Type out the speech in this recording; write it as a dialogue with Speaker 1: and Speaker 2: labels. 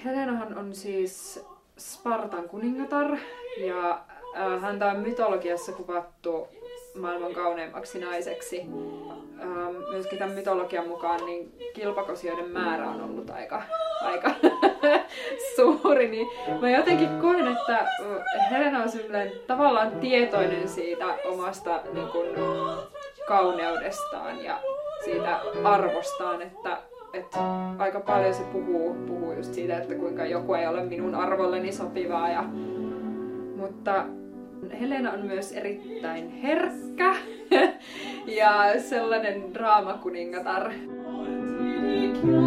Speaker 1: Helenahan on siis Spartan kuningatar ja häntä on mytologiassa kuvattu maailman kauneimmaksi naiseksi. Myöskin tämän mytologian mukaan niin kilpakosioiden määrä on ollut aika suuri. Niin mä jotenkin koen, että Helena on tavallaan tietoinen siitä omasta niin kun, kauneudestaan ja siitä arvostaan, että aika paljon se puhuu just siitä, että kuinka joku ei ole minun arvolleni sopivaa. Mutta Helena on myös erittäin herkkä ja sellainen draamakuningatar.